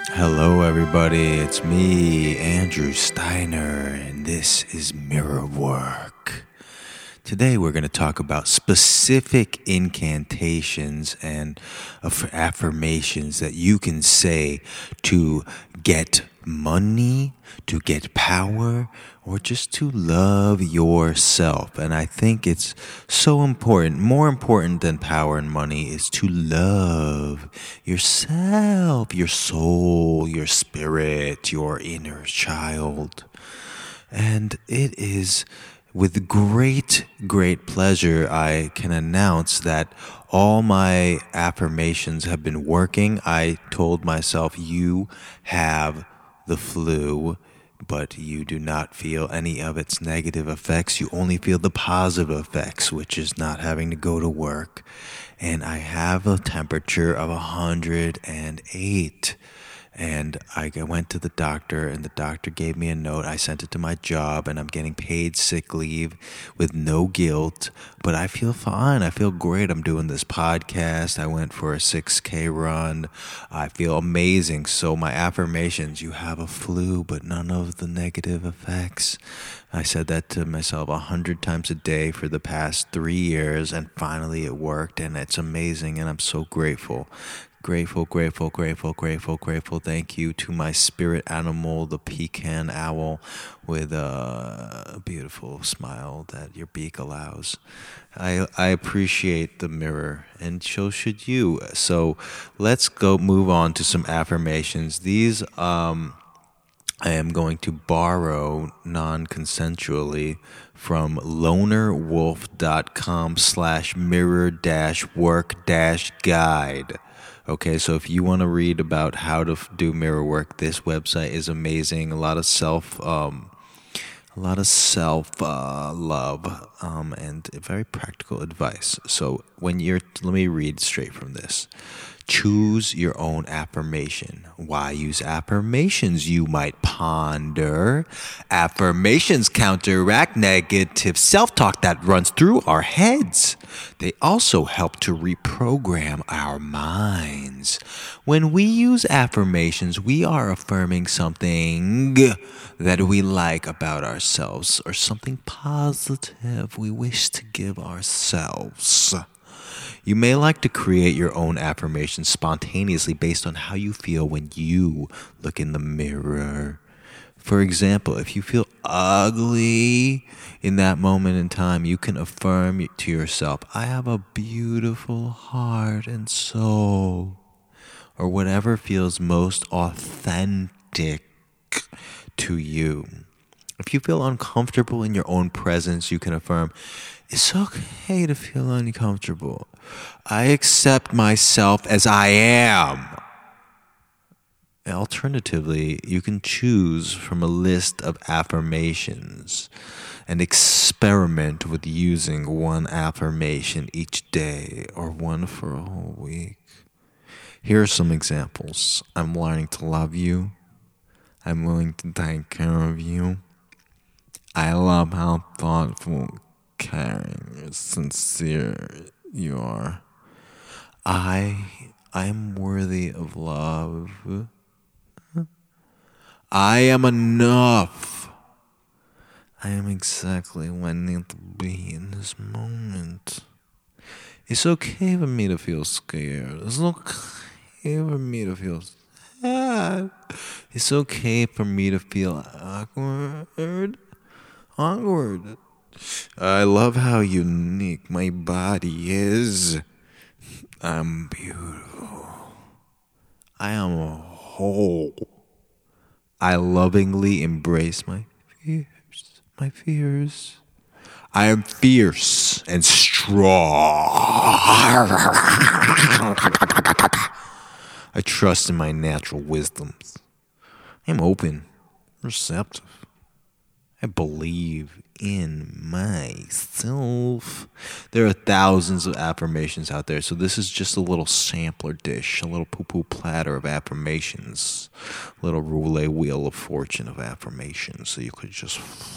Hello, everybody. It's me, Andrew Steiner, and this is Mirror Work. Today, we're going to talk about specific incantations and affirmations that you can say to get money, to get power, or just to love yourself. And I think it's so important, more important than power and money, is to love yourself, your soul, your spirit, your inner child. And it is with great pleasure I can announce that all my affirmations have been working. I told myself, you have the flu, but you do not feel any of its negative effects. You only feel the positive effects, which is not having to go to work. And I have a temperature of 108. And I went to the doctor, and the doctor gave me a note. I sent it to my job, and I'm getting paid sick leave with no guilt. But I feel fine. I feel great. I'm doing this podcast. I went for a 6K run. I feel amazing. So my affirmations, you have a flu, but none of the negative effects. I said that to myself 100 times a day for the past 3 years, and finally it worked, and it's amazing, and I'm so grateful. Grateful. Thank you to my spirit animal, the pecan owl, with a beautiful smile that your beak allows. I appreciate the mirror, and so should you. So let's move on to some affirmations. These I am going to borrow non-consensually from lonerwolf.com/mirror-work-guide. Okay, so if you want to read about how to do mirror work, this website is amazing. A lot of self love, and very practical advice. So let me read straight from this. Choose your own affirmation. Why use affirmations, you might ponder? Affirmations counteract negative self-talk that runs through our heads. They also help to reprogram our minds. When we use affirmations, we are affirming something that we like about ourselves, or something positive we wish to give ourselves. You may like to create your own affirmations spontaneously based on how you feel when you look in the mirror. For example, if you feel ugly in that moment in time, you can affirm to yourself, I have a beautiful heart and soul. Or whatever feels most authentic to you. If you feel uncomfortable in your own presence, you can affirm, it's okay to feel uncomfortable. I accept myself as I am. Alternatively, you can choose from a list of affirmations and experiment with using one affirmation each day or one for a whole week. Here are some examples. I'm learning to love you. I'm willing to take care of you. I love how thoughtful, caring, sincere you are. I am worthy of love. I am enough. I am exactly what I need to be in this moment. It's okay for me to feel scared. It's okay for me to feel sad. It's okay for me to feel awkward. I love how unique my body is. I'm beautiful. I am a whole. I lovingly embrace my fears. I am fierce and strong. I trust in my natural wisdoms. I'm open, receptive. I believe in myself. There are thousands of affirmations out there, so this is just a little sampler dish, a little poo-poo platter of affirmations, a little roulette wheel of fortune of affirmations, so you could just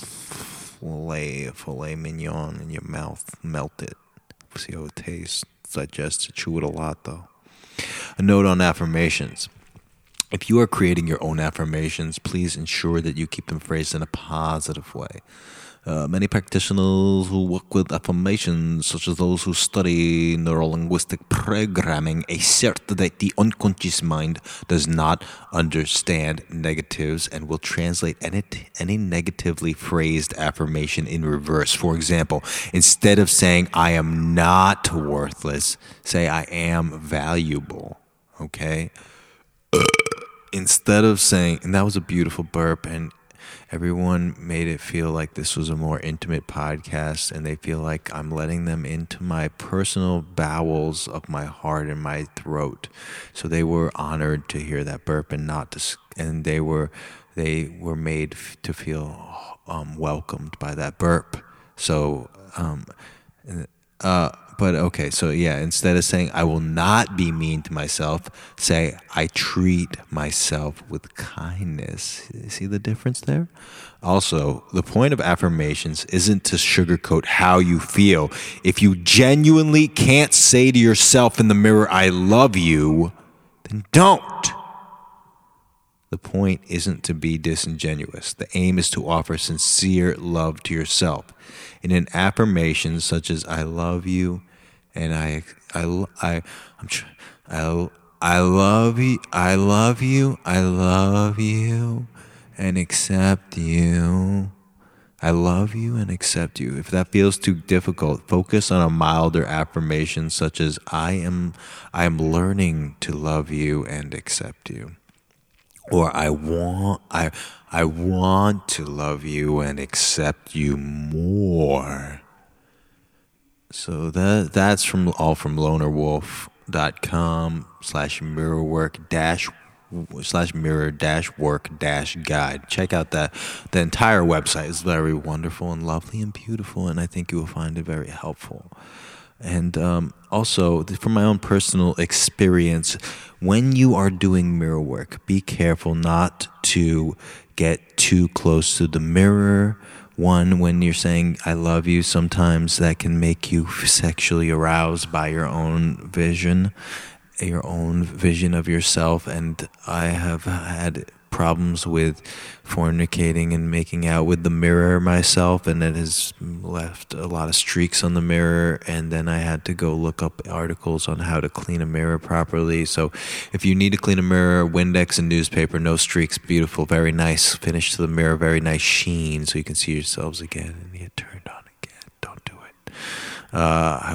filet mignon in your mouth, melt it, see how it tastes, digest it, chew it a lot though. A note on affirmations. If you are creating your own affirmations, please ensure that you keep them phrased in a positive way. Many practitioners who work with affirmations, such as those who study neurolinguistic programming, assert that the unconscious mind does not understand negatives and will translate any negatively phrased affirmation in reverse. For example, instead of saying, I am not worthless, say, I am valuable. Okay? Instead of saying, and that was a beautiful burp, and everyone made it feel like this was a more intimate podcast, and they feel like I'm letting them into my personal bowels of my heart and my throat. So they were honored to hear that burp, and and they were made to feel welcomed by that burp. So but okay, so yeah, instead of saying, I will not be mean to myself, say, I treat myself with kindness. See the difference there? Also, the point of affirmations isn't to sugarcoat how you feel. If you genuinely can't say to yourself in the mirror, I love you, then don't. The point isn't to be disingenuous. The aim is to offer sincere love to yourself. In an affirmation such as I love you, and I love you, and accept you. I love you and accept you. If that feels too difficult, focus on a milder affirmation such as I am learning to love you and accept you. Or I want to love you and accept you more. So that's from lonerwolf.com/mirror-work-guide. Check out the entire website is very wonderful and lovely and beautiful, and I think you will find it very helpful. And also, from my own personal experience, when you are doing mirror work, be careful not to get too close to the mirror. One, when you're saying, I love you, sometimes that can make you sexually aroused by your own vision of yourself. And I have had problems with fornicating and making out with the mirror myself, and it has left a lot of streaks on the mirror, and then I had to go look up articles on how to clean a mirror properly. So if you need to clean a mirror, Windex and newspaper, no streaks, beautiful, very nice finish to the mirror, very nice sheen, so you can see yourselves again and get turned on again. Don't do it. I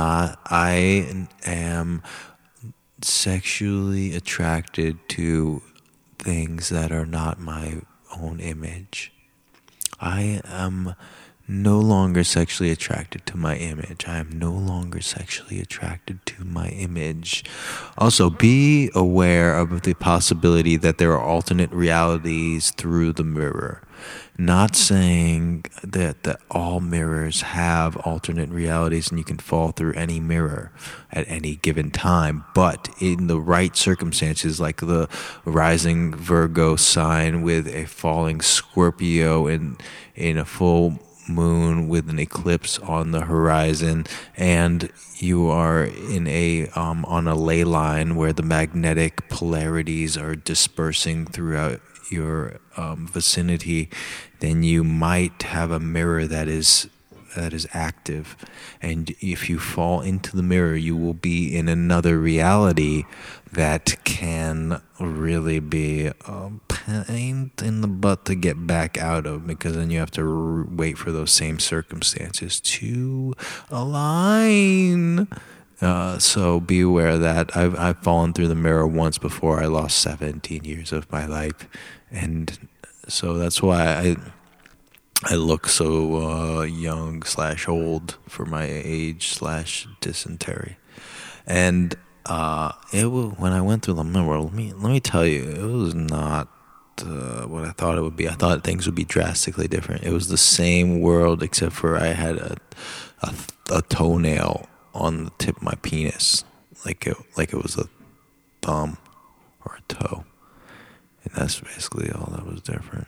am sexually attracted to things that are not my own image. I am no longer sexually attracted to my image. I am no longer sexually attracted to my image. Also, be aware of the possibility that there are alternate realities through the mirror. Not saying that all mirrors have alternate realities and you can fall through any mirror at any given time, but in the right circumstances, like the rising Virgo sign with a falling Scorpio in a full moon with an eclipse on the horizon, and you are in on a ley line where the magnetic polarities are dispersing throughout your vicinity, then you might have a mirror that is active. And if you fall into the mirror, you will be in another reality that can really be a pain in the butt to get back out of, because then you have to wait for those same circumstances to align. So be aware of that. I've fallen through the mirror once before. I lost 17 years of my life, and so that's why I look so young / old for my age / dysentery. And when I went through the mirror, let me tell you, it was not what I thought it would be. I thought things would be drastically different. It was the same world, except for I had a toenail on the tip of my penis, like it was a thumb or a toe, and that's basically all that was different.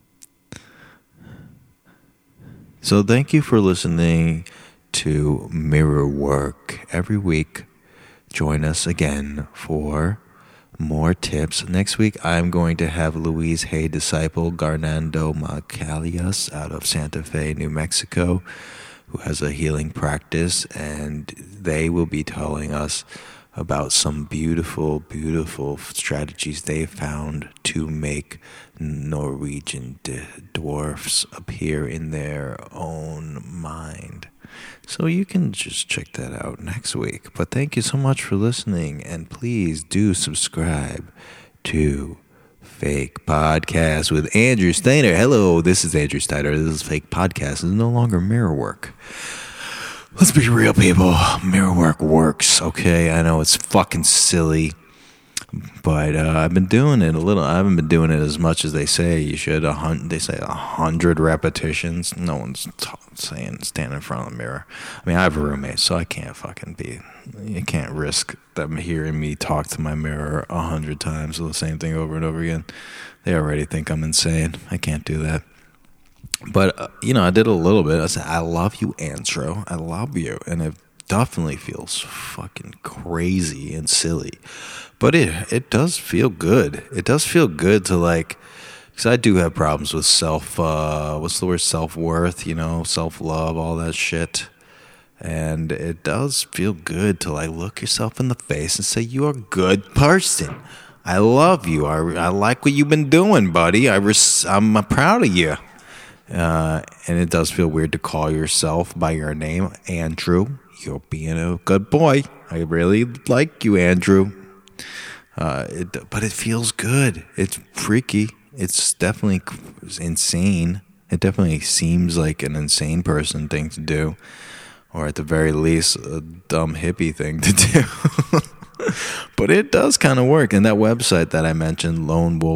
So thank you for listening to Mirror Work. Every week, join us again for more tips. Next week, I'm going to have Louise Hay disciple Garnando Macalias out of Santa Fe, New Mexico, who has a healing practice, and they will be telling us about some beautiful, beautiful strategies they found to make Norwegian dwarfs appear in their own mind. So you can just check that out next week. But thank you so much for listening, and please do subscribe to Fake Podcast with Andrew Steiner. Hello, this is Andrew Steiner. This is Fake Podcast. It's no longer mirror work. Let's be real, people. Mirror work works, okay? I know it's fucking silly, but I've been doing it a little. I haven't been doing it as much as they say you should. They say 100 repetitions. No one's saying stand in front of the mirror. I mean, I have a roommate, so I can't you can't risk them hearing me talk to my mirror 100 times, the same thing over and over again. They already think I'm insane. I can't do that. But, I did a little bit. I said, I love you, Andrew. I love you. And it definitely feels fucking crazy and silly. But it does feel good. It does feel good to, because I do have problems with self-worth, self-love, all that shit. And it does feel good to, look yourself in the face and say, you're a good person. I love you. I like what you've been doing, buddy. I'm proud of you. And it does feel weird to call yourself by your name, Andrew. You're being a good boy. I really like you, Andrew. But it feels good. It's freaky. It's definitely insane. It definitely seems like an insane person thing to do, or at the very least, a dumb hippie thing to do. But it does kind of work. And that website that I mentioned,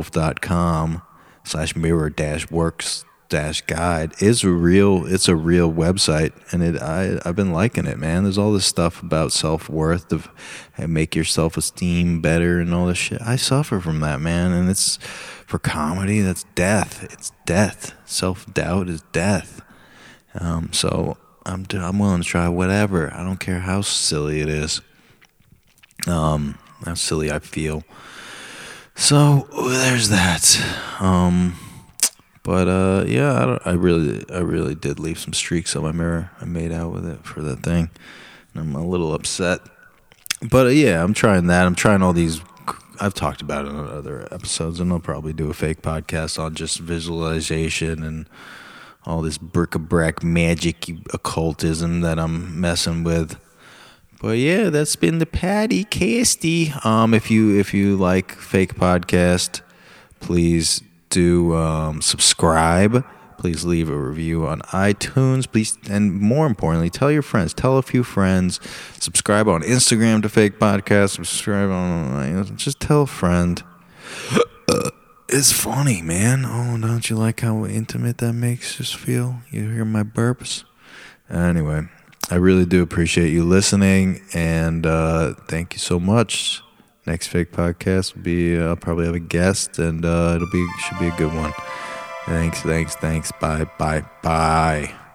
lonewolf.com/mirror-works guide it's a real website, and I've been liking it, man. There's all this stuff about self-worth and make your self-esteem better and all this shit. I suffer from that, man, and it's for comedy. That's death. It's death. Self-doubt is death. So I'm willing to try whatever. I don't care how silly it is, how silly I feel. So there's that. But I really did leave some streaks on my mirror. I made out with it for that thing, and I'm a little upset. But I'm trying that. I'm trying all these. I've talked about it on other episodes, and I'll probably do a fake podcast on just visualization and all this bric-a-brac magic occultism that I'm messing with. But that's been the Patty Casty. If you like Fake Podcast, please do subscribe. Please leave a review on iTunes. Please, and more importantly, tell your friends. Tell a few friends. Subscribe on Instagram to Fake Podcast. Subscribe on. Just tell a friend. It's funny, man. Oh, don't you like how intimate that makes us feel? You hear my burps? Anyway, I really do appreciate you listening, and thank you so much. Next Fake Podcast will be, I'll probably have a guest, and should be a good one. Thanks. Bye.